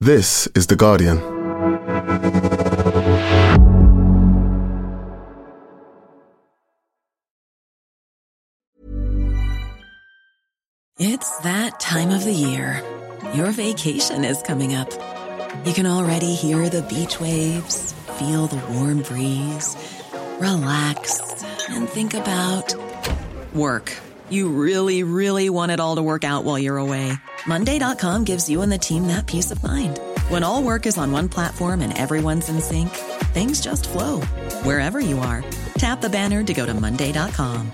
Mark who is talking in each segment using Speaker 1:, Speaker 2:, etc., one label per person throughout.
Speaker 1: This is The Guardian.
Speaker 2: It's that time of the year. Your vacation is coming up. You can already hear the beach waves, feel the warm breeze, relax, and think about work. You really, really want it all to work out while you're away. Monday.com gives you and the team that peace of mind. When all work is on one platform and everyone's in sync, things just flow. Wherever you are, tap the banner to go to Monday.com.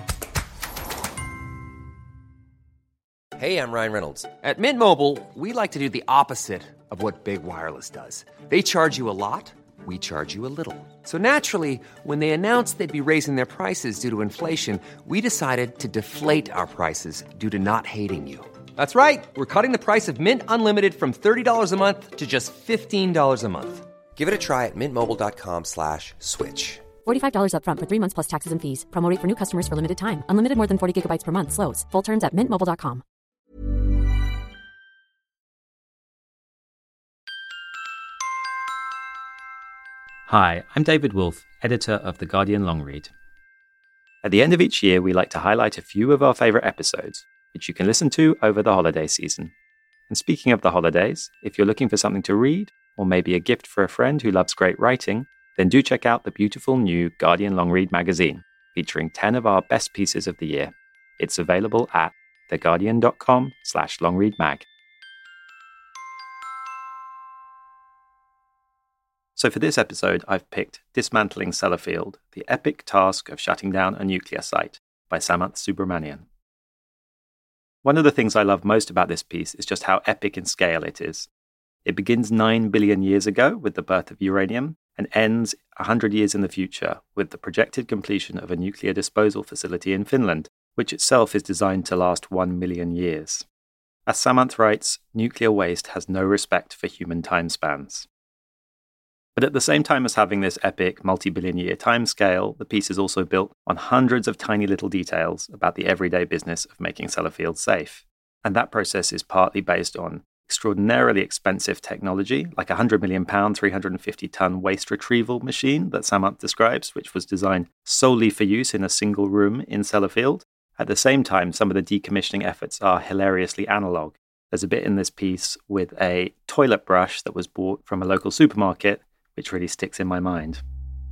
Speaker 3: Hey, I'm Ryan Reynolds. At Mint Mobile, we like to do the opposite of what Big Wireless does. They charge you a lot, we charge you a little. So naturally, when they announced they'd be raising their prices due to inflation, we decided to deflate our prices due to not hating you. That's right. We're cutting the price of Mint Unlimited from $30 a month to just $15 a month. Give it a try at mintmobile.com/switch.
Speaker 4: $45 up front for 3 months plus taxes and fees. Promo rate for new customers for limited time. Unlimited more than 40 gigabytes per month. Slows full terms at mintmobile.com.
Speaker 5: Hi, I'm David Wolfe, editor of The Guardian Long Read. At the end of each year, we like to highlight a few of our favourite episodes, which you can listen to over the holiday season. And speaking of the holidays, if you're looking for something to read, or maybe a gift for a friend who loves great writing, then do check out the beautiful new Guardian Long Read magazine, featuring 10 of our best pieces of the year. It's available at theguardian.com/longreadmag. So for this episode, I've picked Dismantling Sellafield, The Epic Task of Shutting Down a Nuclear Site by Samanth Subramanian. One of the things I love most about this piece is just how epic in scale it is. It begins 9 billion years ago with the birth of uranium and ends 100 years in the future with the projected completion of a nuclear disposal facility in Finland, which itself is designed to last 1 million years. As Samanth writes, nuclear waste has no respect for human timespans. But at the same time as having this epic multi-billion year timescale, the piece is also built on hundreds of tiny little details about the everyday business of making Sellafield safe. And that process is partly based on extraordinarily expensive technology, like a £100 million, 350-ton waste retrieval machine that Samanth describes, which was designed solely for use in a single room in Sellafield. At the same time, some of the decommissioning efforts are hilariously analog. There's a bit in this piece with a toilet brush that was bought from a local supermarket, which really sticks in my mind.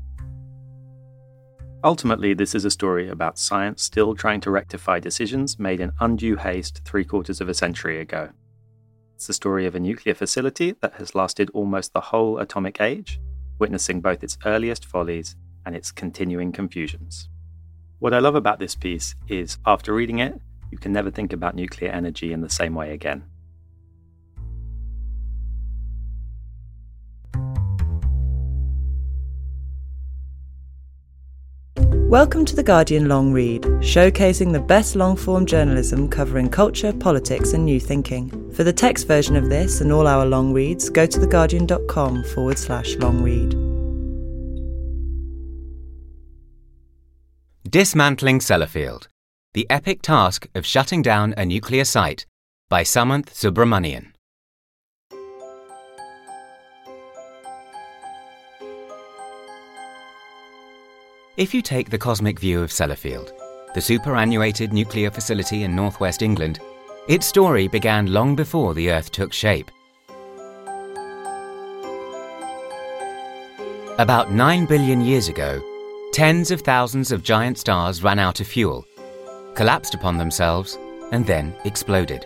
Speaker 5: Ultimately, this is a story about science still trying to rectify decisions made in undue haste 3/4 of a century ago. It's the story of a nuclear facility that has lasted almost the whole atomic age, witnessing both its earliest follies and its continuing confusions. What I love about this piece is, after reading it, you can never think about nuclear energy in the same way again.
Speaker 6: Welcome to The Guardian Long Read, showcasing the best long-form journalism covering culture, politics and new thinking. For the text version of this and all our long reads, go to theguardian.com/long read.
Speaker 7: Dismantling Sellafield, The Epic Task of Shutting Down a Nuclear Site by Samanth Subramanian. If you take the cosmic view of Sellafield, the superannuated nuclear facility in northwest England, its story began long before the Earth took shape. About 9 billion years ago, tens of thousands of giant stars ran out of fuel, collapsed upon themselves, and then exploded.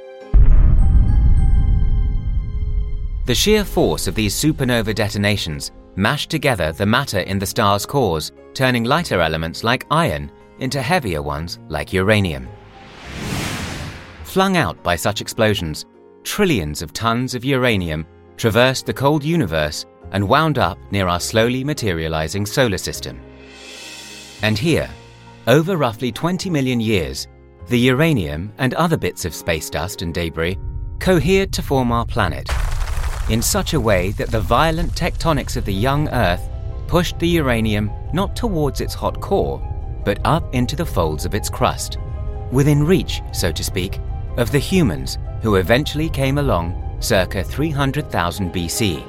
Speaker 7: The sheer force of these supernova detonations mashed together the matter in the star's cores, turning lighter elements like iron into heavier ones like uranium. Flung out by such explosions, trillions of tons of uranium traversed the cold universe and wound up near our slowly materializing solar system. And here, over roughly 20 million years, the uranium and other bits of space dust and debris cohered to form our planet, in such a way that the violent tectonics of the young Earth pushed the uranium not towards its hot core, but up into the folds of its crust, within reach, so to speak, of the humans who eventually came along circa 300,000 BC,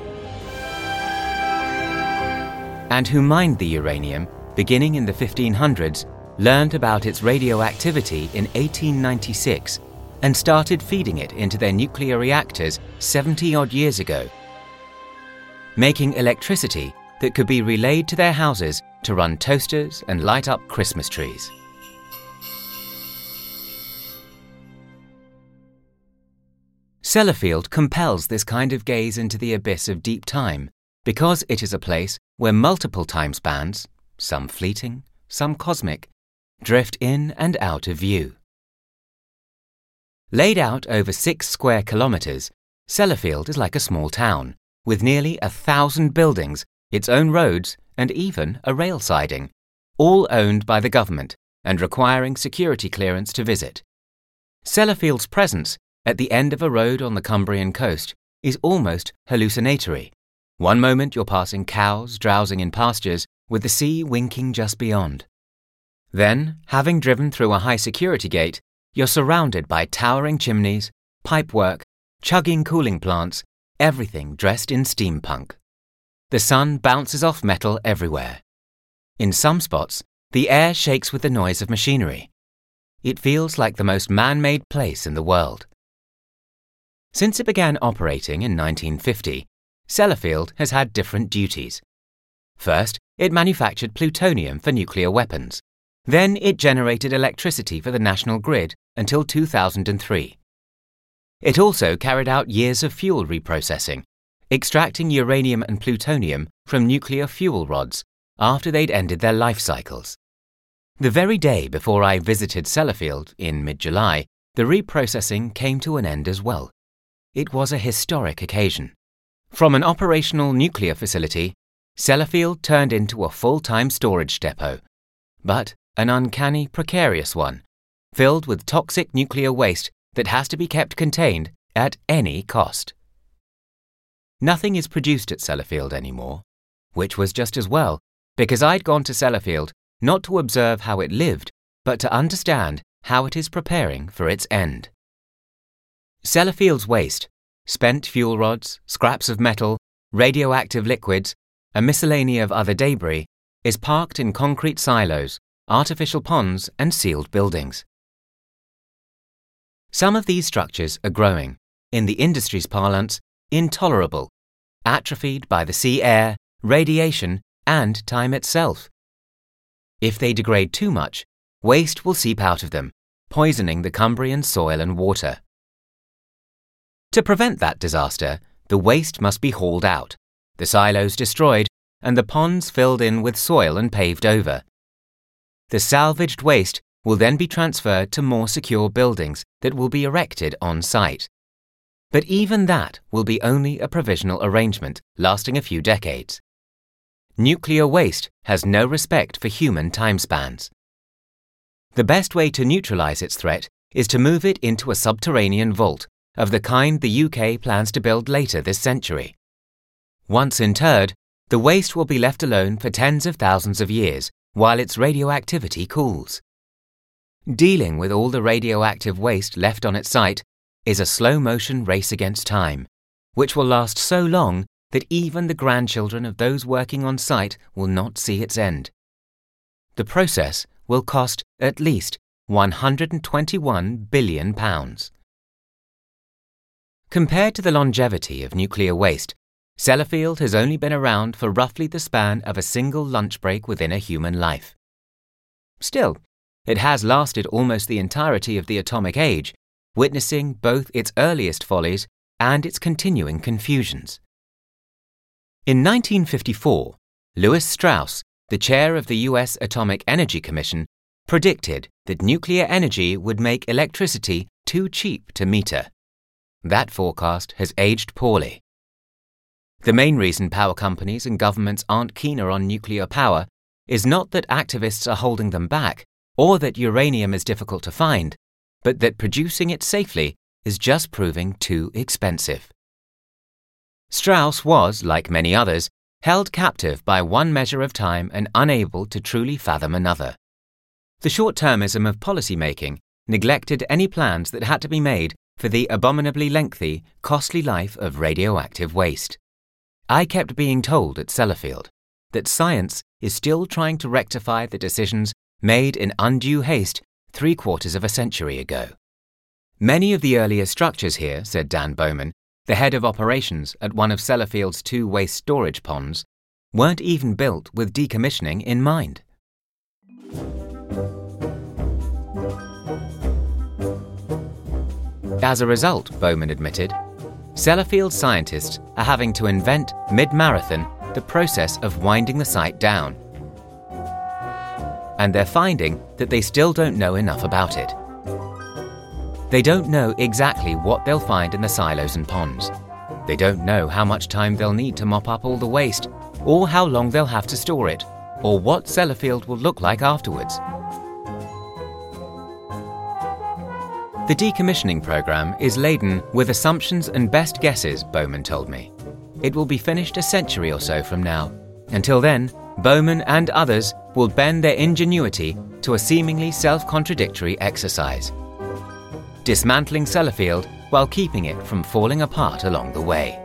Speaker 7: and who mined the uranium beginning in the 1500s, learned about its radioactivity in 1896 and started feeding it into their nuclear reactors 70-odd years ago, making electricity that could be relayed to their houses to run toasters and light up Christmas trees. Sellafield compels this kind of gaze into the abyss of deep time because it is a place where multiple time spans, some fleeting, some cosmic, drift in and out of view. Laid out over 6 square kilometres, Sellafield is like a small town, with nearly 1,000 buildings, its own roads, and even a rail siding, all owned by the government and requiring security clearance to visit. Sellafield's presence, at the end of a road on the Cumbrian coast, is almost hallucinatory. One moment you're passing cows drowsing in pastures, with the sea winking just beyond. Then, having driven through a high security gate, you're surrounded by towering chimneys, pipework, chugging cooling plants, everything dressed in steampunk. The sun bounces off metal everywhere. In some spots, the air shakes with the noise of machinery. It feels like the most man-made place in the world. Since it began operating in 1950, Sellafield has had different duties. First, it manufactured plutonium for nuclear weapons. Then it generated electricity for the national grid until 2003. It also carried out years of fuel reprocessing, extracting uranium and plutonium from nuclear fuel rods after they'd ended their life cycles. The very day before I visited Sellafield in mid-July, the reprocessing came to an end as well. It was a historic occasion. From an operational nuclear facility, Sellafield turned into a full-time storage depot, but an uncanny, precarious one, filled with toxic nuclear waste that has to be kept contained at any cost. Nothing is produced at Sellafield anymore, which was just as well, because I'd gone to Sellafield not to observe how it lived, but to understand how it is preparing for its end. Sellafield's waste, spent fuel rods, scraps of metal, radioactive liquids, a miscellany of other debris, is parked in concrete silos, artificial ponds, and sealed buildings. Some of these structures are growing, in the industry's parlance, intolerable, atrophied by the sea air, radiation, and time itself. If they degrade too much, waste will seep out of them, poisoning the Cumbrian soil and water. To prevent that disaster, the waste must be hauled out, the silos destroyed, and the ponds filled in with soil and paved over. The salvaged waste will then be transferred to more secure buildings that will be erected on site. But even that will be only a provisional arrangement lasting a few decades. Nuclear waste has no respect for human timespans. The best way to neutralize its threat is to move it into a subterranean vault of the kind the UK plans to build later this century. Once interred, the waste will be left alone for tens of thousands of years while its radioactivity cools. Dealing with all the radioactive waste left on its site is a slow-motion race against time, which will last so long that even the grandchildren of those working on site will not see its end. The process will cost at least £121 billion. Compared to the longevity of nuclear waste, Sellafield has only been around for roughly the span of a single lunch break within a human life. Still, it has lasted almost the entirety of the atomic age, witnessing both its earliest follies and its continuing confusions. In 1954, Lewis Strauss, the chair of the US Atomic Energy Commission, predicted that nuclear energy would make electricity too cheap to meter. That forecast has aged poorly. The main reason power companies and governments aren't keener on nuclear power is not that activists are holding them back or that uranium is difficult to find, but that producing it safely is just proving too expensive. Strauss was, like many others, held captive by one measure of time and unable to truly fathom another. The short-termism of policymaking neglected any plans that had to be made for the abominably lengthy, costly life of radioactive waste. I kept being told at Sellafield that science is still trying to rectify the decisions made in undue haste 3/4 of a century ago. Many of the earlier structures here, said Dan Bowman, the head of operations at one of Sellafield's 2 waste storage ponds, weren't even built with decommissioning in mind. As a result, Bowman admitted, Sellafield scientists are having to invent mid-marathon the process of winding the site down. And they're finding that they still don't know enough about it. They don't know exactly what they'll find in the silos and ponds. They don't know how much time they'll need to mop up all the waste, or how long they'll have to store it, or what Sellafield will look like afterwards. The decommissioning program is laden with assumptions and best guesses, Bowman told me. It will be finished a century or so from now. Until then, Bowman and others will bend their ingenuity to a seemingly self-contradictory exercise, dismantling Sellafield while keeping it from falling apart along the way.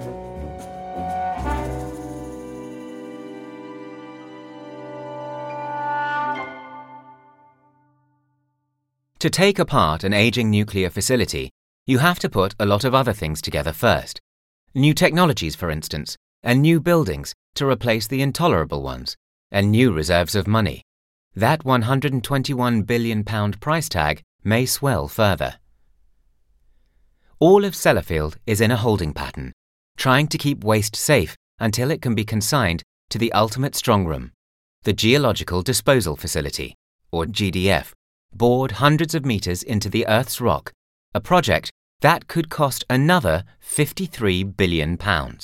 Speaker 7: To take apart an aging nuclear facility, you have to put a lot of other things together first. New technologies, for instance, and new buildings to replace the intolerable ones, and new reserves of money. That £121 billion price tag may swell further. All of Sellafield is in a holding pattern, trying to keep waste safe until it can be consigned to the ultimate strongroom, the Geological Disposal Facility, or GDF, bored hundreds of meters into the Earth's rock, a project that could cost another £53 billion.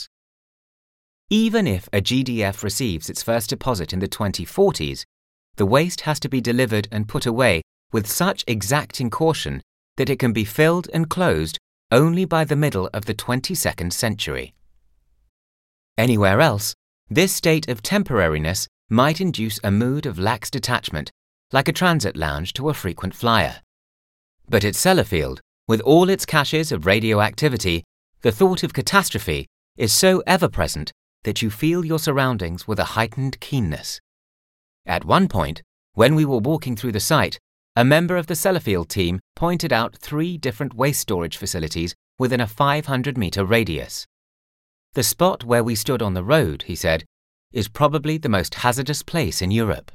Speaker 7: Even if a GDF receives its first deposit in the 2040s, the waste has to be delivered and put away with such exacting caution that it can be filled and closed only by the middle of the 22nd century. Anywhere else, this state of temporariness might induce a mood of lax detachment, like a transit lounge to a frequent flyer. But at Sellafield, with all its caches of radioactivity, the thought of catastrophe is so ever-present that you feel your surroundings with a heightened keenness. At one point, when we were walking through the site, a member of the Sellafield team pointed out 3 different waste storage facilities within a 500-metre radius. The spot where we stood on the road, he said, is probably the most hazardous place in Europe.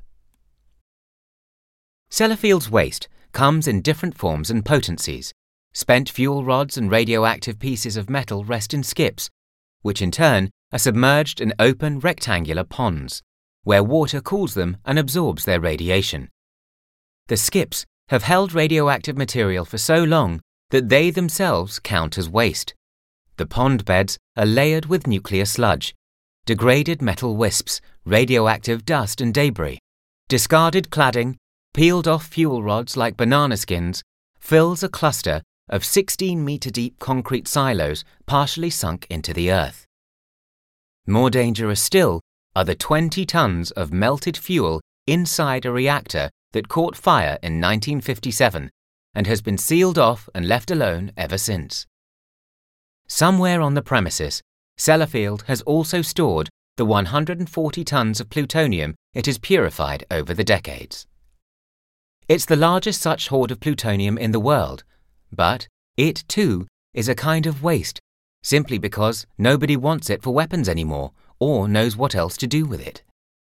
Speaker 7: Sellafield's waste comes in different forms and potencies. Spent fuel rods and radioactive pieces of metal rest in skips, which in turn are submerged in open rectangular ponds, where water cools them and absorbs their radiation. The skips have held radioactive material for so long that they themselves count as waste. The pond beds are layered with nuclear sludge, degraded metal wisps, radioactive dust and debris. Discarded cladding, peeled-off fuel rods like banana skins, fills a cluster of 16-metre-deep concrete silos partially sunk into the earth. More dangerous still are the 20 tons of melted fuel inside a reactor that caught fire in 1957 and has been sealed off and left alone ever since. Somewhere on the premises, Sellafield has also stored the 140 tons of plutonium it has purified over the decades. It's the largest such hoard of plutonium in the world, but it too is a kind of waste, simply because nobody wants it for weapons anymore or knows what else to do with it.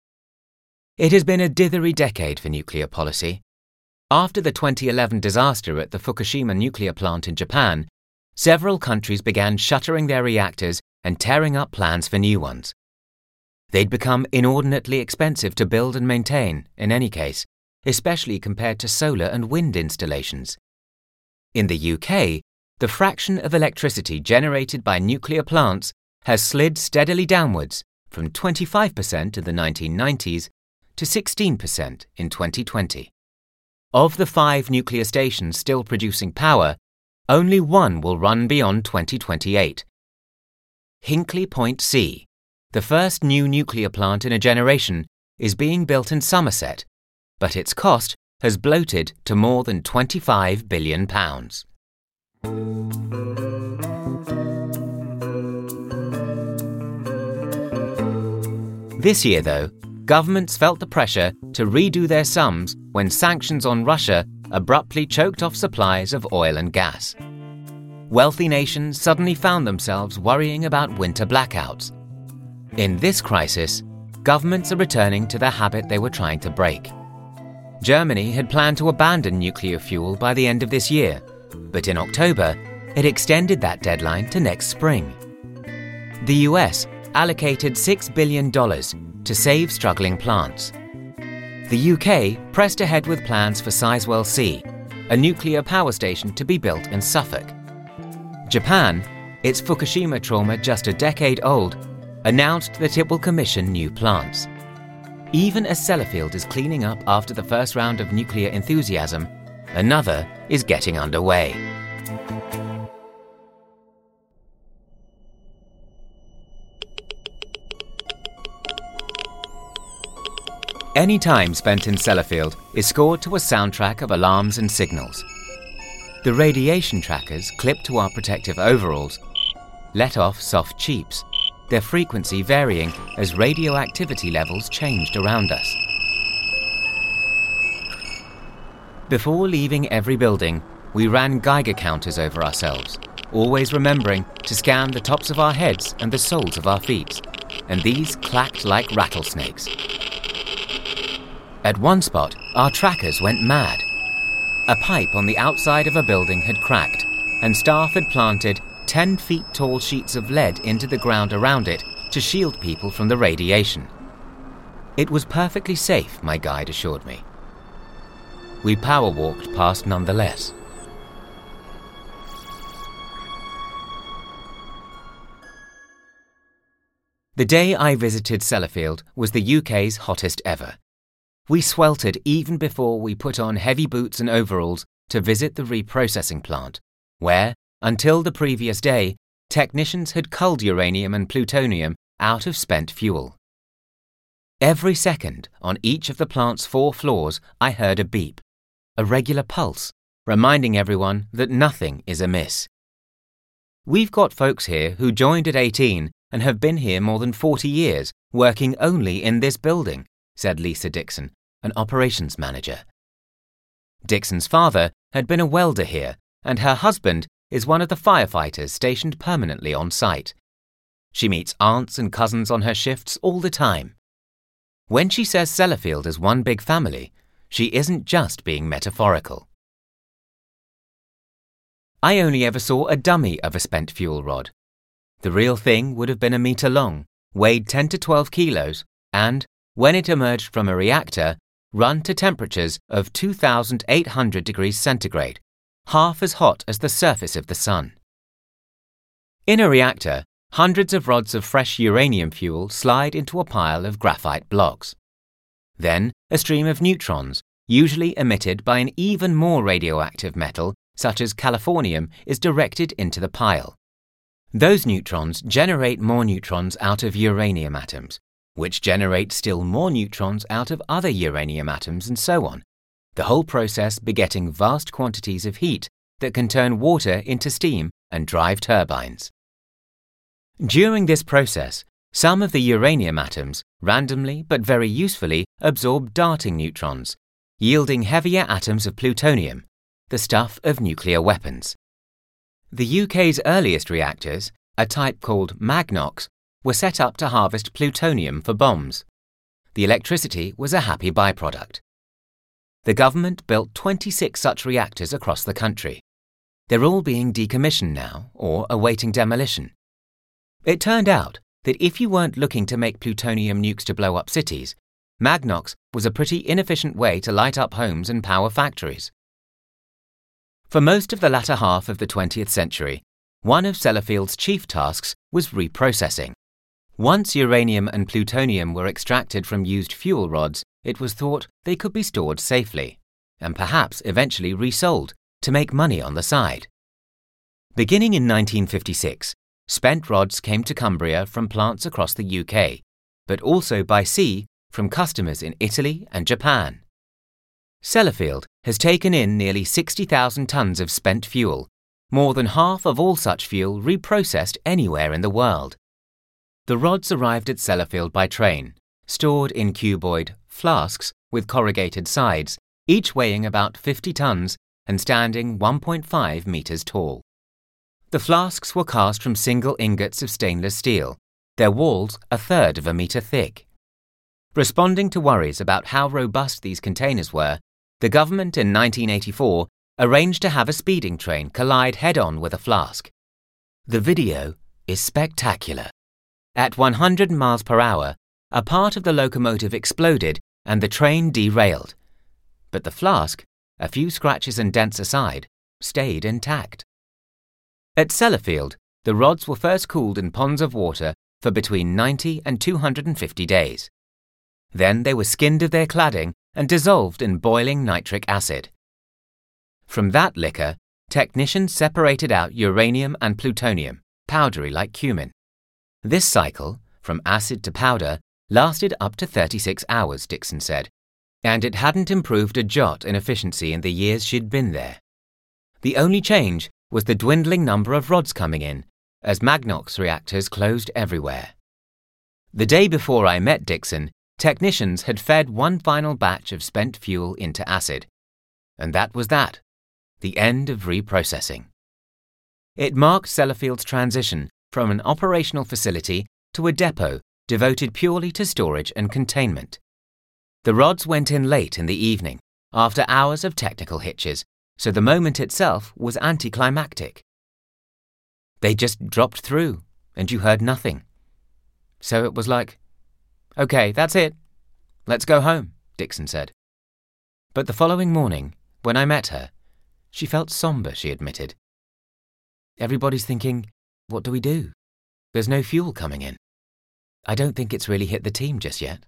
Speaker 7: It has been a dithery decade for nuclear policy. After the 2011 disaster at the Fukushima nuclear plant in Japan, several countries began shuttering their reactors and tearing up plans for new ones. They'd become inordinately expensive to build and maintain, in any case, especially compared to solar and wind installations. In the UK, the fraction of electricity generated by nuclear plants has slid steadily downwards from 25% in the 1990s to 16% in 2020. Of the 5 nuclear stations still producing power, only 1 will run beyond 2028. Hinkley Point C, the first new nuclear plant in a generation, is being built in Somerset, but its cost has bloated to more than £25 billion. This year, though, governments felt the pressure to redo their sums when sanctions on Russia abruptly choked off supplies of oil and gas. Wealthy nations suddenly found themselves worrying about winter blackouts. In this crisis, governments are returning to the habit they were trying to break. Germany had planned to abandon nuclear fuel by the end of this year, but in October, it extended that deadline to next spring. The US allocated $6 billion to save struggling plants. The UK pressed ahead with plans for Sizewell C, a nuclear power station to be built in Suffolk. Japan, its Fukushima trauma just a decade old, announced that it will commission new plants. Even as Sellafield is cleaning up after the first round of nuclear enthusiasm, another is getting underway. Any time spent in Sellafield is scored to a soundtrack of alarms and signals. The radiation trackers clipped to our protective overalls let off soft cheeps, their frequency varying as radioactivity levels changed around us. Before leaving every building, we ran Geiger counters over ourselves, always remembering to scan the tops of our heads and the soles of our feet, and these clacked like rattlesnakes. At one spot, our trackers went mad. A pipe on the outside of a building had cracked, and staff had planted 10-feet-tall sheets of lead into the ground around it to shield people from the radiation. It was perfectly safe, my guide assured me. We power-walked past nonetheless. The day I visited Sellafield was the UK's hottest ever. We sweltered even before we put on heavy boots and overalls to visit the reprocessing plant, where, until the previous day, technicians had culled uranium and plutonium out of spent fuel. Every second, on each of the plant's 4 floors, I heard a beep, a regular pulse, reminding everyone that nothing is amiss. We've got folks here who joined at 18 and have been here more than 40 years, working only in this building, said Lisa Dixon, an operations manager. Dixon's father had been a welder here, and her husband is one of the firefighters stationed permanently on site. She meets aunts and cousins on her shifts all the time. When she says Sellafield is one big family, she isn't just being metaphorical. I only ever saw a dummy of a spent fuel rod. The real thing would have been a metre long, weighed 10 to 12 kilos, and, when it emerged from a reactor, run to temperatures of 2,800 degrees centigrade, half as hot as the surface of the sun. In a reactor, hundreds of rods of fresh uranium fuel slide into a pile of graphite blocks. Then, a stream of neutrons, usually emitted by an even more radioactive metal, such as californium, is directed into the pile. Those neutrons generate more neutrons out of uranium atoms, which generate still more neutrons out of other uranium atoms, and so on, the whole process begetting vast quantities of heat that can turn water into steam and drive turbines. During this process, some of the uranium atoms randomly but very usefully absorb darting neutrons, yielding heavier atoms of plutonium, the stuff of nuclear weapons. The UK's earliest reactors, a type called Magnox, were set up to harvest plutonium for bombs. The electricity was a happy byproduct. The government built 26 such reactors across the country. They're all being decommissioned now or awaiting demolition. It turned out that if you weren't looking to make plutonium nukes to blow up cities, Magnox was a pretty inefficient way to light up homes and power factories. For most of the latter half of the 20th century, one of Sellafield's chief tasks was reprocessing. Once uranium and plutonium were extracted from used fuel rods, it was thought they could be stored safely, and perhaps eventually resold to make money on the side. Beginning in 1956, spent rods came to Cumbria from plants across the UK, but also by sea from customers in Italy and Japan. Sellafield has taken in nearly 60,000 tonnes of spent fuel, more than half of all such fuel reprocessed anywhere in the world. The rods arrived at Sellafield by train, stored in cuboid flasks with corrugated sides, each weighing about 50 tons and standing 1.5 metres tall. The flasks were cast from single ingots of stainless steel, their walls a third of a metre thick. Responding to worries about how robust these containers were, the government in 1984 arranged to have a speeding train collide head-on with a flask. The video is spectacular. At 100 miles per hour, a part of the locomotive exploded and the train derailed. But the flask, a few scratches and dents aside, stayed intact. At Sellafield, the rods were first cooled in ponds of water for between 90 and 250 days. Then they were skinned of their cladding and dissolved in boiling nitric acid. From that liquor, technicians separated out uranium and plutonium, powdery like cumin. This cycle, from acid to powder, lasted up to 36 hours, Dixon said, and it hadn't improved a jot in efficiency in the years she'd been there. The only change was the dwindling number of rods coming in, as Magnox reactors closed everywhere. The day before I met Dixon, technicians had fed one final batch of spent fuel into acid. And that was that, the end of reprocessing. It marked Sellafield's transition from an operational facility to a depot devoted purely to storage and containment. The rods went in late in the evening, after hours of technical hitches, so the moment itself was anticlimactic. They just dropped through, and you heard nothing. So it was like, "Okay, that's it. Let's go home," Dixon said. But the following morning, when I met her, she felt somber, she admitted. "Everybody's thinking, what do we do? There's no fuel coming in. I don't think it's really hit the team just yet."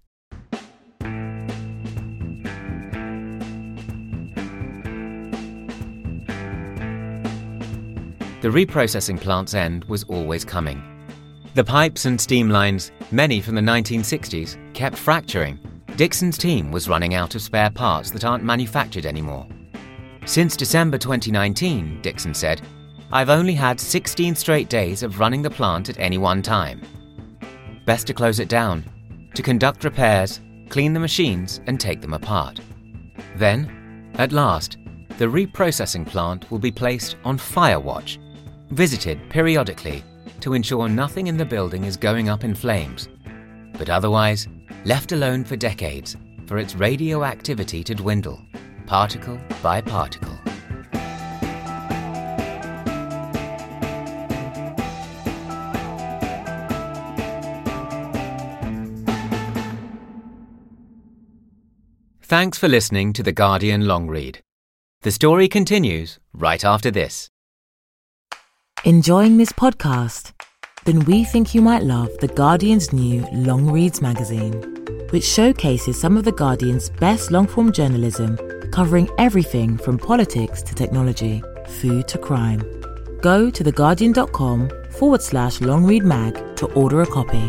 Speaker 7: The reprocessing plant's end was always coming. The pipes and steam lines, many from the 1960s, kept fracturing. Dixon's team was running out of spare parts that aren't manufactured anymore. "Since December 2019, Dixon said, I've only had 16 straight days of running the plant at any one time. Best to close it down, to conduct repairs, clean the machines and take them apart. Then, at last, the reprocessing plant will be placed on fire watch, visited periodically to ensure nothing in the building is going up in flames, but otherwise left alone for decades for its radioactivity to dwindle, particle by particle." Thanks for listening to The Guardian Long Read. The story continues right after this.
Speaker 1: Enjoying this podcast? Then we think you might love The Guardian's new Long Reads magazine, which showcases some of The Guardian's best long-form journalism, covering everything from politics to technology, food to crime. Go to theguardian.com/longreadmag to order a copy.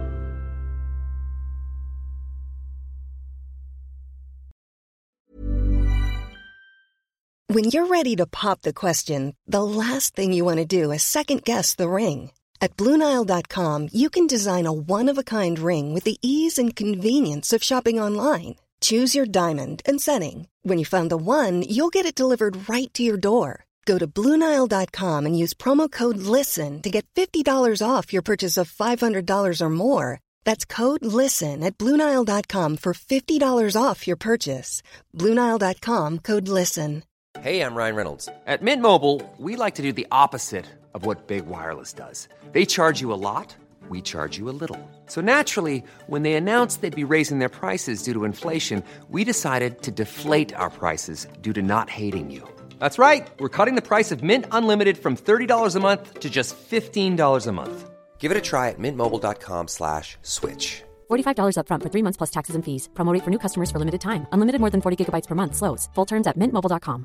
Speaker 8: When you're ready to pop the question, the last thing you want to do is second-guess the ring. At BlueNile.com, you can design a one-of-a-kind ring with the ease and convenience of shopping online. Choose your diamond and setting. When you find the one, you'll get it delivered right to your door. Go to BlueNile.com and use promo code LISTEN to get $50 off your purchase of $500 or more. That's code LISTEN at BlueNile.com for $50 off your purchase. BlueNile.com, code LISTEN.
Speaker 3: Hey, I'm Ryan Reynolds. At Mint Mobile, we like to do the opposite of what Big Wireless does. They charge you a lot, we charge you a little. So naturally, when they announced they'd be raising their prices due to inflation, we decided to deflate our prices due to not hating you. That's right. We're cutting the price of Mint Unlimited from $30 a month to just $15 a month. Give it a try at mintmobile.com/switch.
Speaker 4: $45 up front for 3 months plus taxes and fees. Promo rate for new customers for limited time. Unlimited more than 40 gigabytes per month. Slows full terms at mintmobile.com.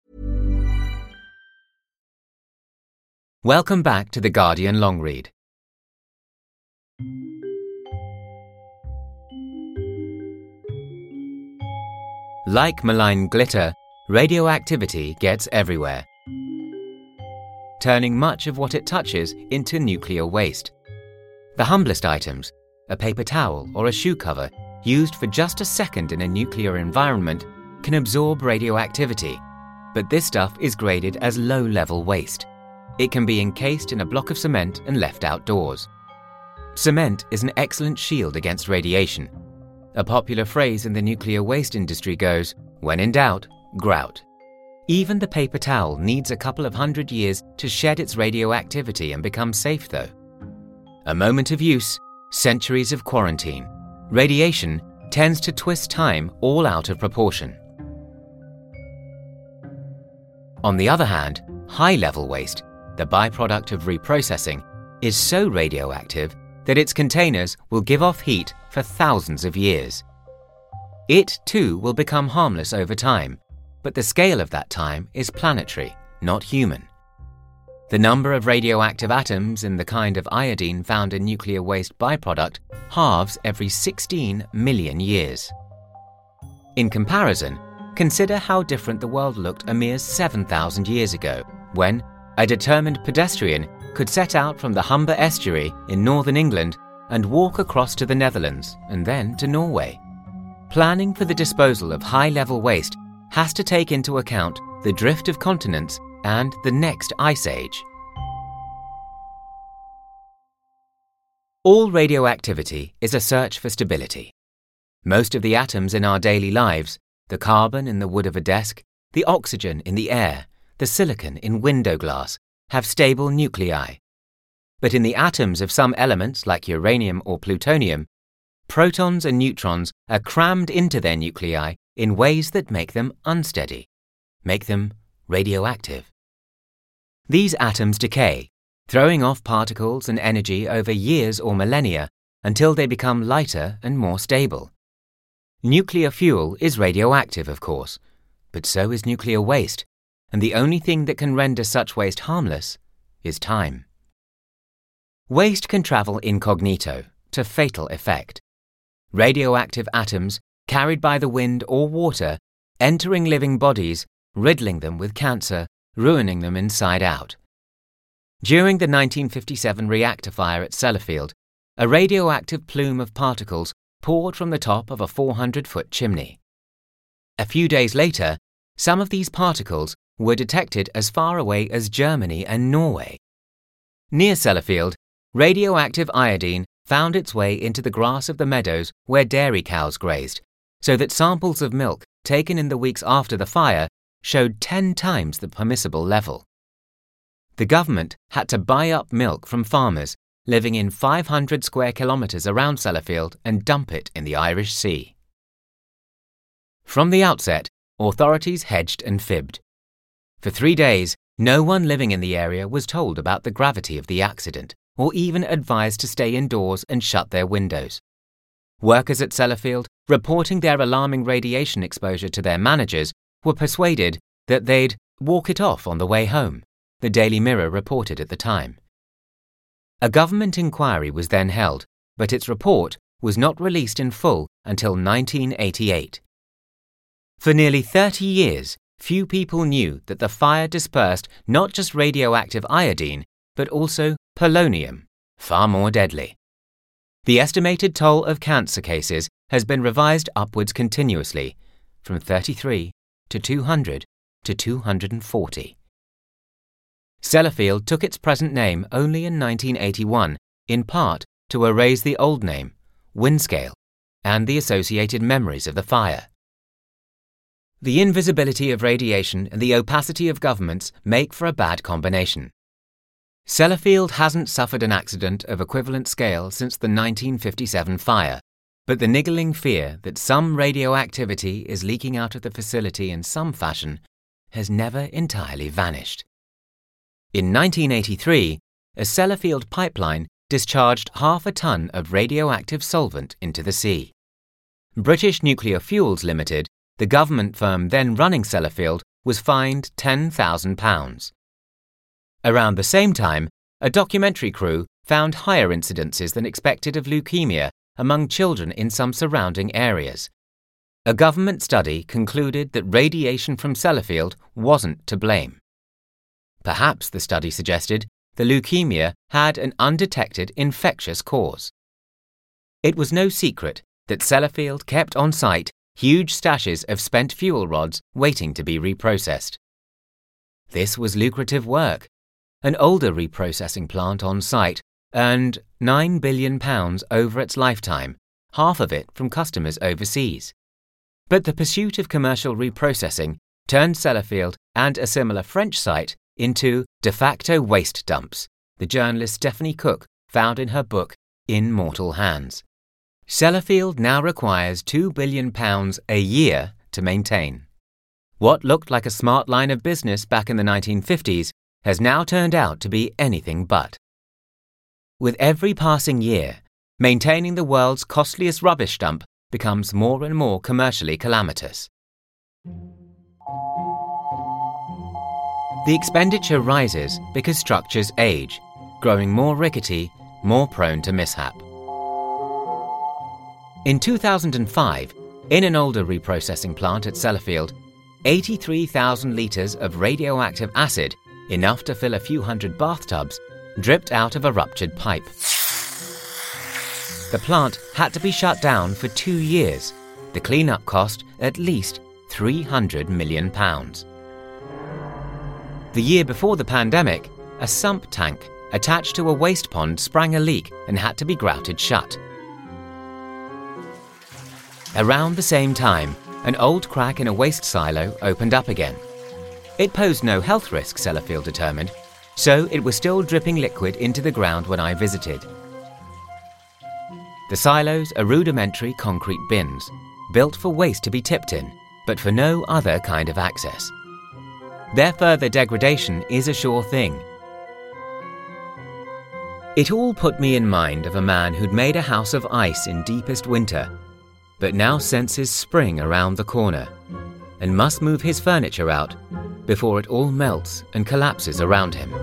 Speaker 7: Welcome back to The Guardian Long Read. Like malign glitter, radioactivity gets everywhere. turning much of what it touches into nuclear waste. The humblest items, a paper towel or a shoe cover, used for just a second in a nuclear environment, can absorb radioactivity, but this stuff is graded as low-level waste. It can be encased in a block of cement and left outdoors. Cement is an excellent shield against radiation. A popular phrase in the nuclear waste industry goes, "When in doubt, grout." Even the paper towel needs a couple of 100 years to shed its radioactivity and become safe, though. A moment of use, centuries of quarantine. Radiation tends to twist time all out of proportion. On the other hand, high-level waste, the byproduct of reprocessing, is so radioactive that its containers will give off heat for thousands of years. It, too, will become harmless over time, but the scale of that time is planetary, not human. The number of radioactive atoms in the kind of iodine found in nuclear waste byproduct halves every 16 million years. In comparison, consider how different the world looked a mere 7,000 years ago, when a determined pedestrian could set out from the Humber estuary in northern England and walk across to the Netherlands and then to Norway. Planning for the disposal of high-level waste has to take into account the drift of continents and the next ice age. All radioactivity is a search for stability. Most of the atoms in our daily lives, the carbon in the wood of a desk, the oxygen in the air, the silicon in window glass, have stable nuclei. But in the atoms of some elements like uranium or plutonium, protons and neutrons are crammed into their nuclei in ways that make them unsteady, make them radioactive. These atoms decay, throwing off particles and energy over years or millennia until they become lighter and more stable. Nuclear fuel is radioactive, of course, but so is nuclear waste, and the only thing that can render such waste harmless is time. Waste can travel incognito, to fatal effect. Radioactive atoms, carried by the wind or water, entering living bodies, riddling them with cancer, ruining them inside out. During the 1957 reactor fire at Sellafield, a radioactive plume of particles poured from the top of a 400-foot chimney. A few days later, some of these particles were detected as far away as Germany and Norway. Near Sellafield, radioactive iodine found its way into the grass of the meadows where dairy cows grazed, so that samples of milk taken in the weeks after the fire showed 10 times the permissible level. The government had to buy up milk from farmers living in 500 square kilometres around Sellafield and dump it in the Irish Sea. From the outset, authorities hedged and fibbed. For 3 days, no one living in the area was told about the gravity of the accident, or even advised to stay indoors and shut their windows. Workers at Sellafield, reporting their alarming radiation exposure to their managers, were persuaded that they'd walk it off on the way home, the Daily Mirror reported at the time. A government inquiry was then held, but its report was not released in full until 1988. For nearly 30 years, few people knew that the fire dispersed not just radioactive iodine, but also polonium, far more deadly. The estimated toll of cancer cases has been revised upwards continuously, from 33 to 200 to 240. Sellafield took its present name only in 1981, in part to erase the old name, Windscale, and the associated memories of the fire. The invisibility of radiation and the opacity of governments make for a bad combination. Sellafield hasn't suffered an accident of equivalent scale since the 1957 fire, but the niggling fear that some radioactivity is leaking out of the facility in some fashion has never entirely vanished. In 1983, a Sellafield pipeline discharged 0.5 ton of radioactive solvent into the sea. British Nuclear Fuels Limited, the government firm then running Sellafield, was fined £10,000. Around the same time, a documentary crew found higher incidences than expected of leukemia among children in some surrounding areas. A government study concluded that radiation from Sellafield wasn't to blame. Perhaps, the study suggested, the leukemia had an undetected infectious cause. It was no secret that Sellafield kept on site huge stashes of spent fuel rods waiting to be reprocessed. This was lucrative work. An older reprocessing plant on site earned £9 billion over its lifetime, half of it from customers overseas. But the pursuit of commercial reprocessing turned Sellafield and a similar French site into de facto waste dumps, the journalist Stephanie Cook found in her book In Mortal Hands. Sellafield now requires £2 billion a year to maintain. What looked like a smart line of business back in the 1950s has now turned out to be anything but. With every passing year, maintaining the world's costliest rubbish dump becomes more and more commercially calamitous. The expenditure rises because structures age, growing more rickety, more prone to mishap. In 2005, in an older reprocessing plant at Sellafield, 83,000 litres of radioactive acid, enough to fill a few hundred bathtubs, dripped out of a ruptured pipe. The plant had to be shut down for 2 years. The clean-up cost at least £300 million. The year before the pandemic, a sump tank attached to a waste pond sprang a leak and had to be grouted shut. Around the same time, an old crack in a waste silo opened up again. It posed no health risk, Sellafield determined, so it was still dripping liquid into the ground when I visited. The silos are rudimentary concrete bins, built for waste to be tipped in, but for no other kind of access. Their further degradation is a sure thing. It all put me in mind of a man who'd made a house of ice in deepest winter, but now senses spring around the corner, and must move his furniture out before it all melts and collapses around him.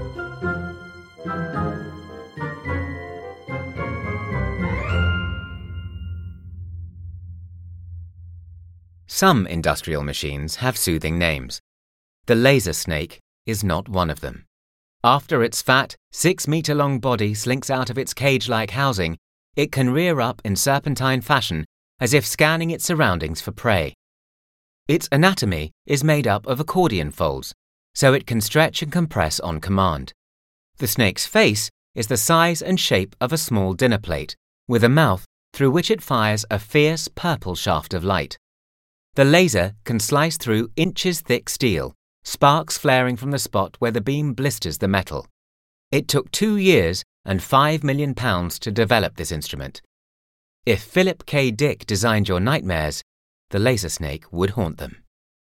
Speaker 7: Some industrial machines have soothing names. The laser snake is not one of them. After its fat, 6-metre-long body slinks out of its cage-like housing, it can rear up in serpentine fashion as if scanning its surroundings for prey. Its anatomy is made up of accordion folds, so it can stretch and compress on command. The snake's face is the size and shape of a small dinner plate, with a mouth through which it fires a fierce purple shaft of light. The laser can slice through inches-thick steel, sparks flaring from the spot where the beam blisters the metal. It took 2 years and £5 million to develop this instrument. If Philip K. Dick designed your nightmares, the laser snake would haunt them.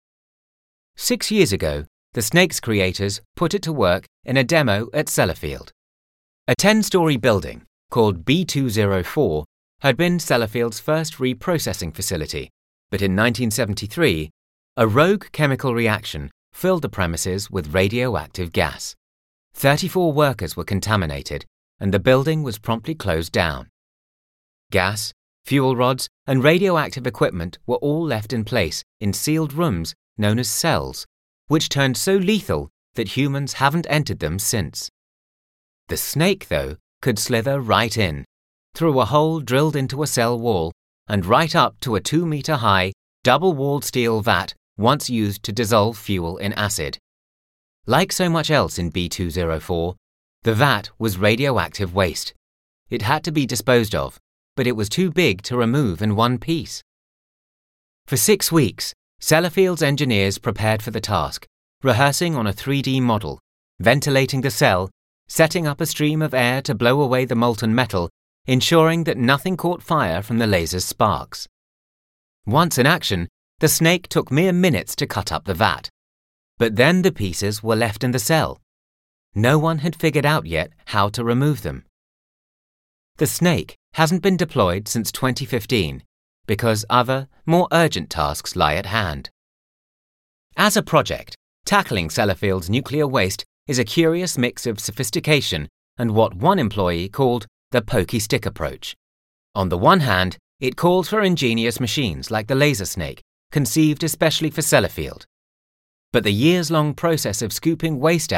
Speaker 7: 6 years ago, the snake's creators put it to work in a demo at Sellafield. A 10-story building, called B204, had been Sellafield's first reprocessing facility, but in 1973, a rogue chemical reaction filled the premises with radioactive gas. 34 workers were contaminated, and the building was promptly closed down. Gas, fuel rods, and radioactive equipment were all left in place in sealed rooms known as cells, which turned so lethal that humans haven't entered them since. The snake, though, could slither right in, through a hole drilled into a cell wall, and right up to a 2-metre-high, double-walled steel vat once used to dissolve fuel in acid. Like so much else in B204, the vat was radioactive waste. It had to be disposed of, but it was too big to remove in one piece. For 6 weeks, Sellafield's engineers prepared for the task, rehearsing on a 3D model, ventilating the cell, setting up a stream of air to blow away the molten metal, ensuring that nothing caught fire from the laser's sparks. Once in action, the snake took mere minutes to cut up the vat. But then the pieces were left in the cell. No one had figured out yet how to remove them. The snake hasn't been deployed since 2015 because other, more urgent tasks lie at hand. As a project, tackling Sellafield's nuclear waste is a curious mix of sophistication and what one employee called the pokey stick approach. On the one hand, it calls for ingenious machines like the laser snake, conceived especially for Sellafield. But the years-long process of scooping waste out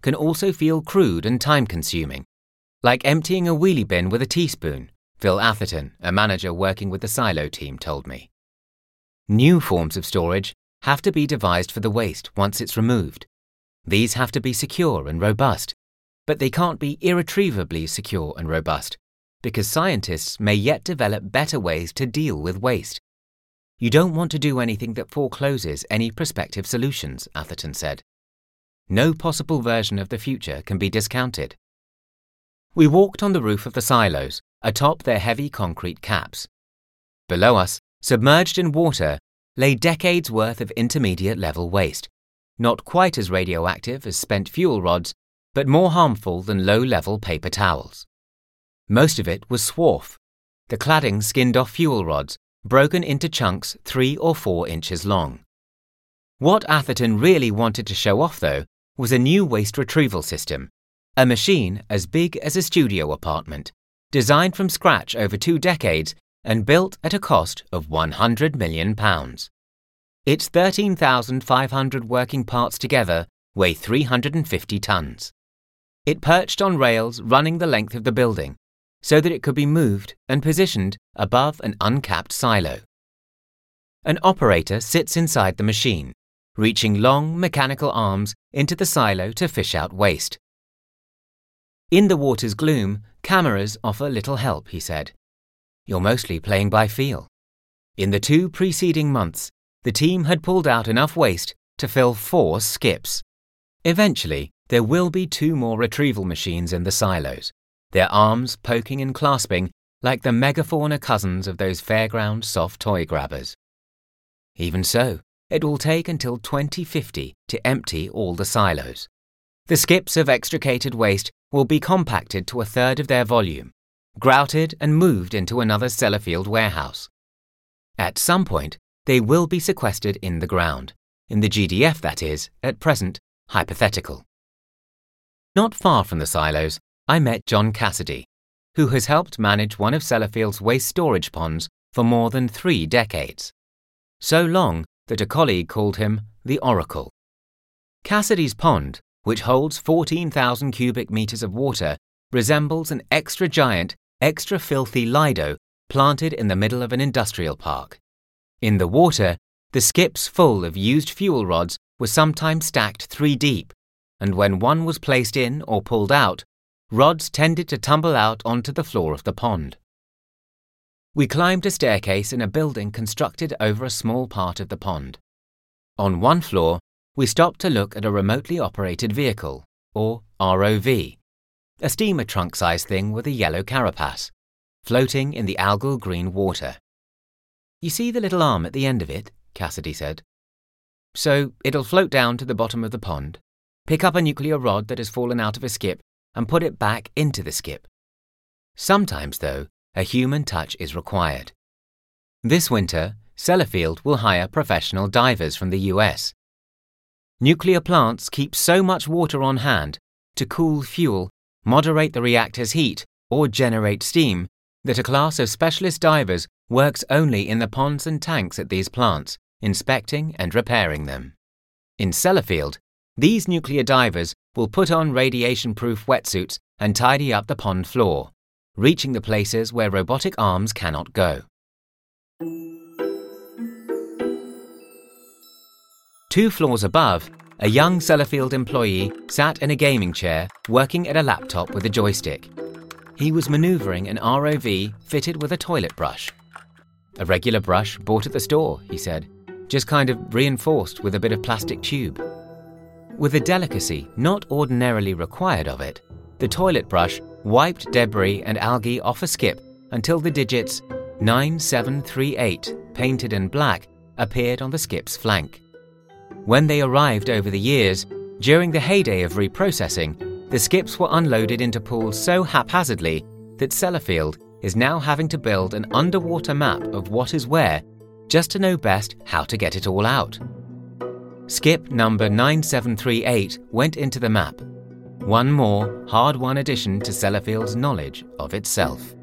Speaker 7: can also feel crude and time-consuming, like emptying a wheelie bin with a teaspoon, Phil Atherton, a manager working with the silo team, told me. New forms of storage have to be devised for the waste once it's removed. These have to be secure and robust, but they can't be irretrievably secure and robust, because scientists may yet develop better ways to deal with waste. You don't want to do anything that forecloses any prospective solutions, Atherton said. No possible version of the future can be discounted. We walked on the roof of the silos, atop their heavy concrete caps. Below us, submerged in water, lay decades' worth of intermediate-level waste, not quite as radioactive as spent fuel rods, but more harmful than low-level paper towels. Most of it was swarf, the cladding skinned off fuel rods, broken into chunks 3 or 4 inches long. What Atherton really wanted to show off, though, was a new waste retrieval system, a machine as big as a studio apartment, designed from scratch over 2 decades and built at a cost of £100 million. Its 13,500 working parts together weigh 350 tons. It perched on rails running the length of the building, so that it could be moved and positioned above an uncapped silo. An operator sits inside the machine, reaching long mechanical arms into the silo to fish out waste. In the water's gloom, cameras offer little help, he said. You're mostly playing by feel. In the 2 preceding months, the team had pulled out enough waste to fill 4 skips. Eventually, there will be 2 more retrieval machines in the silos, their arms poking and clasping like the megafauna cousins of those fairground soft toy grabbers. Even so, it will take until 2050 to empty all the silos. The skips of extricated waste will be compacted to 1/3 of their volume, grouted and moved into another Sellafield warehouse. At some point, they will be sequestered in the ground, in the GDF that is, at present, hypothetical. Not far from the silos, I met John Cassidy, who has helped manage one of Sellafield's waste storage ponds for more than 3 decades. So long that a colleague called him the Oracle. Cassidy's pond, which holds 14,000 cubic meters of water, resembles an extra giant, extra filthy Lido planted in the middle of an industrial park. In the water, the skips full of used fuel rods were sometimes stacked 3 deep, and when one was placed in or pulled out, rods tended to tumble out onto the floor of the pond. We climbed a staircase in a building constructed over a small part of the pond. On one floor, we stopped to look at a remotely operated vehicle, or ROV, a steamer trunk-sized thing with a yellow carapace, floating in the algal green water. You see the little arm at the end of it? Cassidy said. So it'll float down to the bottom of the pond, pick up a nuclear rod that has fallen out of a skip, and put it back into the skip. Sometimes, though, a human touch is required. This winter, Sellafield will hire professional divers from the US. Nuclear plants keep so much water on hand to cool fuel, moderate the reactor's heat, or generate steam that a class of specialist divers works only in the ponds and tanks at these plants, inspecting and repairing them. In Sellafield, these nuclear divers will put on radiation-proof wetsuits and tidy up the pond floor, reaching the places where robotic arms cannot go. 2 floors above, a young Sellafield employee sat in a gaming chair working at a laptop with a joystick. He was manoeuvring an ROV fitted with a toilet brush. A regular brush bought at the store, he said, just kind of reinforced with a bit of plastic tube. With a delicacy not ordinarily required of it, the toilet brush wiped debris and algae off a skip until the digits 9738, painted in black, appeared on the skip's flank. When they arrived over the years, during the heyday of reprocessing, the skips were unloaded into pools so haphazardly that Sellafield is now having to build an underwater map of what is where, just to know best how to get it all out. Skip number 9738 went into the map. One more hard-won addition to Sellafield's knowledge of itself.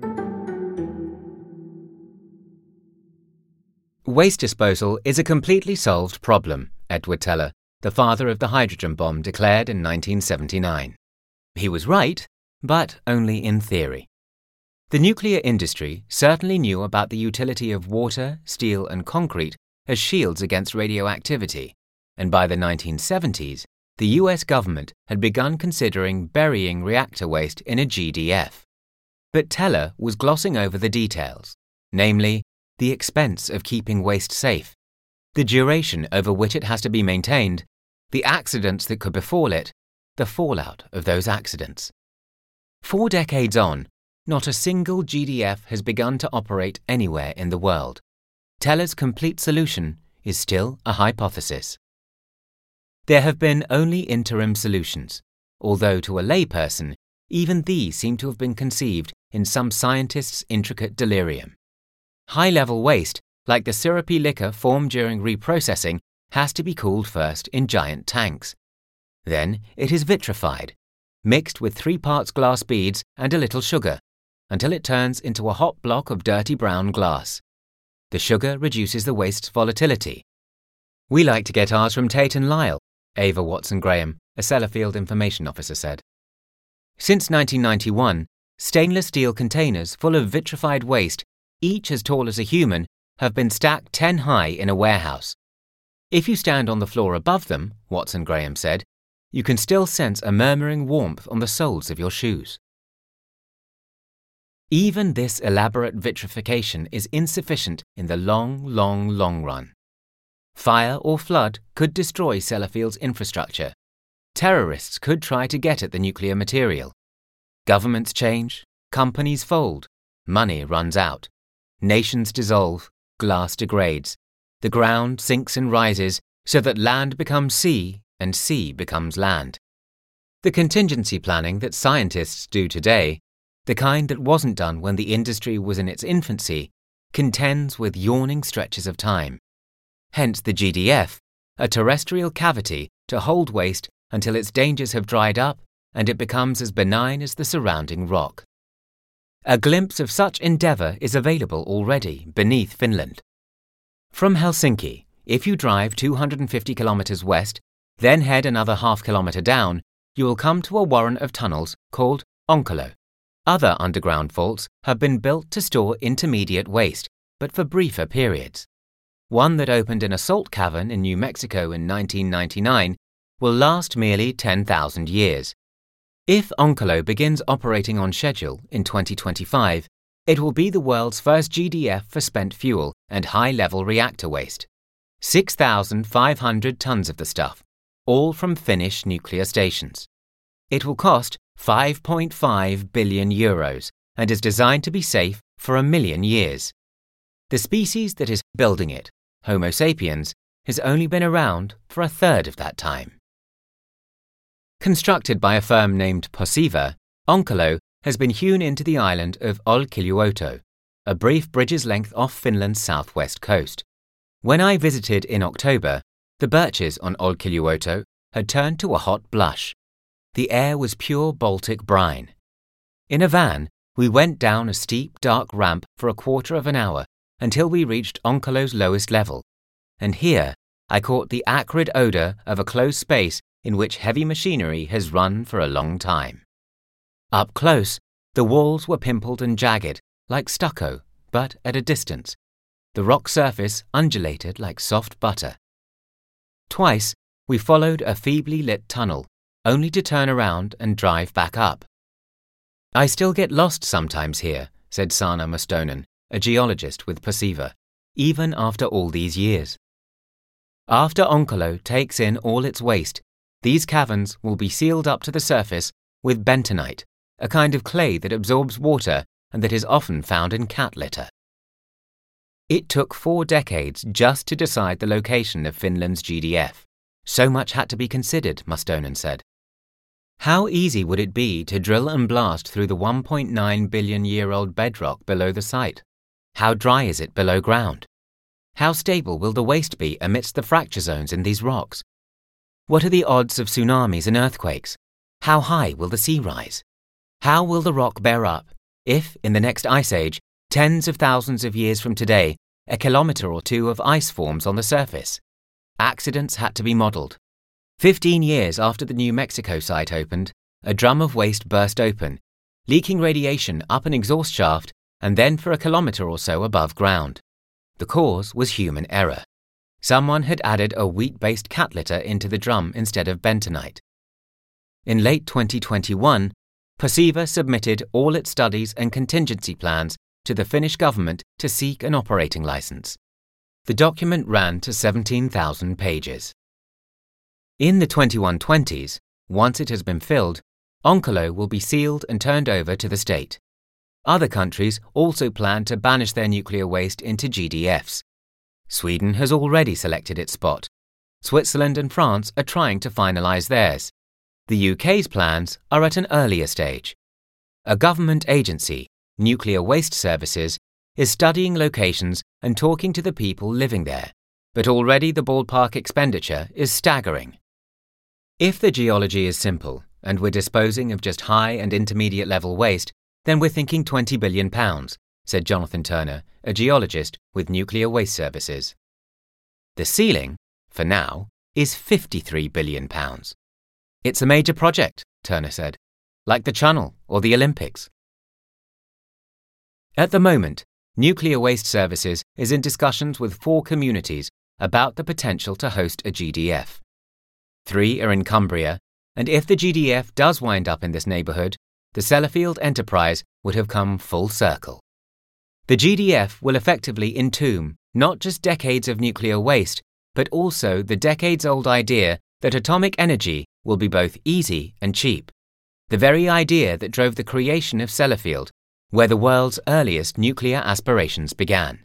Speaker 7: Waste disposal is a completely solved problem, Edward Teller, the father of the hydrogen bomb declared in 1979. He was right, but only in theory. The nuclear industry certainly knew about the utility of water, steel, and concrete as shields against radioactivity, and by the 1970s, the US government had begun considering burying reactor waste in a GDF. But Teller was glossing over the details, namely, the expense of keeping waste safe, the duration over which it has to be maintained, the accidents that could befall it, the fallout of those accidents. 4 decades on, not a single GDF has begun to operate anywhere in the world. Teller's complete solution is still a hypothesis. There have been only interim solutions, although to a layperson, even these seem to have been conceived in some scientist's intricate delirium. High-level waste, like the syrupy liquor formed during reprocessing, has to be cooled first in giant tanks. Then it is vitrified, mixed with 3 parts glass beads and a little sugar, until it turns into a hot block of dirty brown glass. The sugar reduces the waste's volatility. We like to get ours from Tate & Lyle, Ava Watson-Graham, a Sellafield information officer said. Since 1991, stainless steel containers full of vitrified waste, each as tall as a human, have been stacked 10 high in a warehouse. If you stand on the floor above them, Watson-Graham said, you can still sense a murmuring warmth on the soles of your shoes. Even this elaborate vitrification is insufficient in the long run. Fire or flood could destroy Sellafield's infrastructure. Terrorists could try to get at the nuclear material. Governments change, companies fold, money runs out, nations dissolve, glass degrades, the ground sinks and rises so that land becomes sea and sea becomes land. The contingency planning that scientists do today, the kind that wasn't done when the industry was in its infancy, contends with yawning stretches of time. Hence the GDF, a terrestrial cavity to hold waste until its dangers have dried up and it becomes as benign as the surrounding rock. A glimpse of such endeavour is available already beneath Finland. From Helsinki, if you drive 250 kilometres west, then head another half kilometre down, you will come to a warren of tunnels called Onkalo. Other underground vaults have been built to store intermediate waste, but for briefer periods. One that opened in a salt cavern in New Mexico in 1999 will last merely 10,000 years. If Onkalo begins operating on schedule in 2025, it will be the world's first GDF for spent fuel and high-level reactor waste. 6,500 tons of the stuff, all from Finnish nuclear stations. It will cost 5.5 billion euros and is designed to be safe for 1 million years. The species that is building it, Homo sapiens, has only been around for a third of that time. Constructed by a firm named Posiva, Onkalo has been hewn into the island of Olkiluoto, a brief bridge's length off Finland's southwest coast. When I visited in October, the birches on Olkiluoto had turned to a hot blush. The air was pure Baltic brine. In a van, we went down a steep, dark ramp for a quarter of an hour until we reached Onkalo's lowest level, and here I caught the acrid odour of a closed space in which heavy machinery has run for a long time. Up close, the walls were pimpled and jagged, like stucco, but at a distance. The rock surface undulated like soft butter. Twice, we followed a feebly lit tunnel, only to turn around and drive back up. I still get lost sometimes here, said Sanna Mustonen, a geologist with Posiva, even after all these years. After Onkalo takes in all its waste, these caverns will be sealed up to the surface with bentonite, a kind of clay that absorbs water and that is often found in cat litter. It took 4 decades just to decide the location of Finland's GDF. So much had to be considered, Mustonen said. How easy would it be to drill and blast through the 1.9 billion-year-old bedrock below the site? How dry is it below ground? How stable will the waste be amidst the fracture zones in these rocks? What are the odds of tsunamis and earthquakes? How high will the sea rise? How will the rock bear up if, in the next ice age, tens of thousands of years from today, a kilometre or 2 of ice forms on the surface? Accidents had to be modelled. 15 years after the New Mexico site opened, a drum of waste burst open, leaking radiation up an exhaust shaft and then for a kilometre or so above ground. The cause was human error. Someone had added a wheat-based cat litter into the drum instead of bentonite. In late 2021, Posiva submitted all its studies and contingency plans to the Finnish government to seek an operating licence. The document ran to 17,000 pages. In the 2120s, once it has been filled, Onkalo will be sealed and turned over to the state. Other countries also plan to banish their nuclear waste into GDFs. Sweden has already selected its spot. Switzerland and France are trying to finalise theirs. The UK's plans are at an earlier stage. A government agency, Nuclear Waste Services, is studying locations and talking to the people living there, but already the ballpark expenditure is staggering. If the geology is simple and we're disposing of just high and intermediate level waste, then we're thinking £20 billion, said Jonathan Turner, a geologist with Nuclear Waste Services. The ceiling, for now, is £53 billion. It's a major project, Turner said, like the Channel or the Olympics. At the moment, Nuclear Waste Services is in discussions with 4 communities about the potential to host a GDF. 3 are in Cumbria, and if the GDF does wind up in this neighbourhood, the Sellafield enterprise would have come full circle. The GDF will effectively entomb not just decades of nuclear waste, but also the decades-old idea that atomic energy will be both easy and cheap, the very idea that drove the creation of Sellafield, where the world's earliest nuclear aspirations began.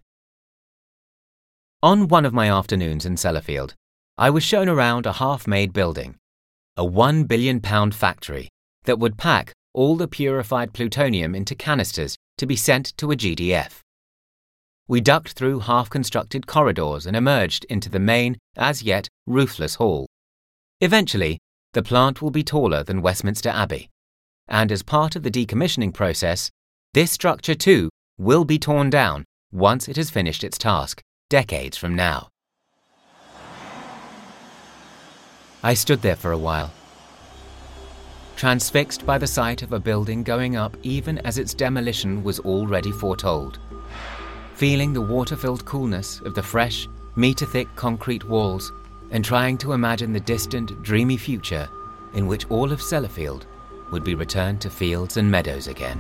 Speaker 7: On one of my afternoons in Sellafield, I was shown around a half-made building, a £1 billion factory that would pack all the purified plutonium into canisters to be sent to a GDF. We ducked through half-constructed corridors and emerged into the main, as yet roofless hall. Eventually, the plant will be taller than Westminster Abbey, and as part of the decommissioning process, this structure too will be torn down once it has finished its task, decades from now. I stood there for a while, transfixed by the sight of a building going up even as its demolition was already foretold, feeling the water-filled coolness of the fresh, metre-thick concrete walls and trying to imagine the distant, dreamy future in which all of Sellafield would be returned to fields and meadows again.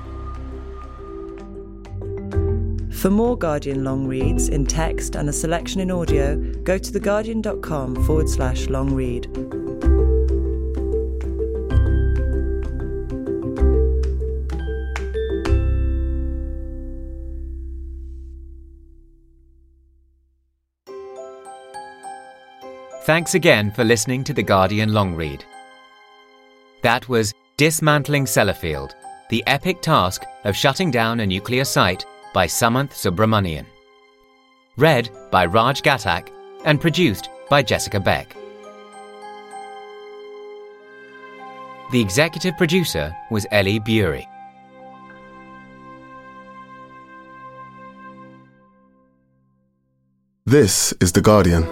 Speaker 6: For more Guardian long reads in text and a selection in audio, go to theguardian.com/long read.
Speaker 7: Thanks again for listening to The Guardian Long Read. That was Dismantling Sellafield, the epic task of shutting down a nuclear site by Samanth Subramanian. Read by Raj Ghatak and produced by Jessica Beck. The executive producer was Ellie Bury.
Speaker 9: This is The Guardian.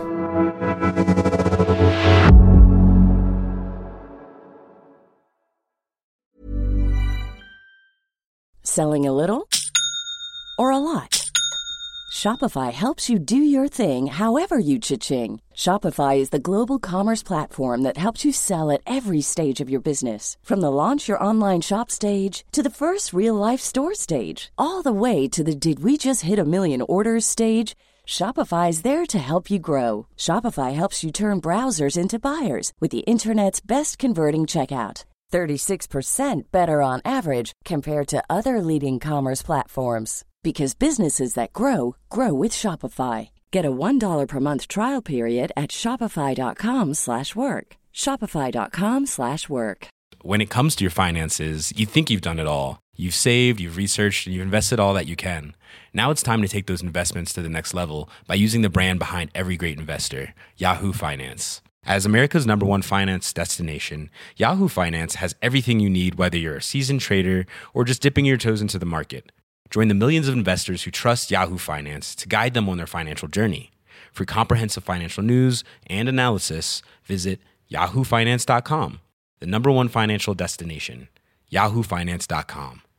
Speaker 10: Selling a little or a lot? Shopify helps you do your thing however you cha-ching. Shopify is the global commerce platform that helps you sell at every stage of your business. From the launch your online shop stage to the first real-life store stage, all the way to the did we just hit a million orders stage. Shopify is there to help you grow. Shopify helps you turn browsers into buyers with the internet's best converting checkout. 36% better on average compared to other leading commerce platforms. Because businesses that grow, grow with Shopify. Get a $1 per month trial period at shopify.com/work. Shopify.com/work.
Speaker 11: When it comes to your finances, you think you've done it all. You've saved, you've researched, and you've invested all that you can. Now it's time to take those investments to the next level by using the brand behind every great investor, Yahoo Finance. As America's #1 finance destination, Yahoo Finance has everything you need, whether you're a seasoned trader or just dipping your toes into the market. Join the millions of investors who trust Yahoo Finance to guide them on their financial journey. For comprehensive financial news and analysis, visit yahoofinance.com, the #1 financial destination, yahoofinance.com.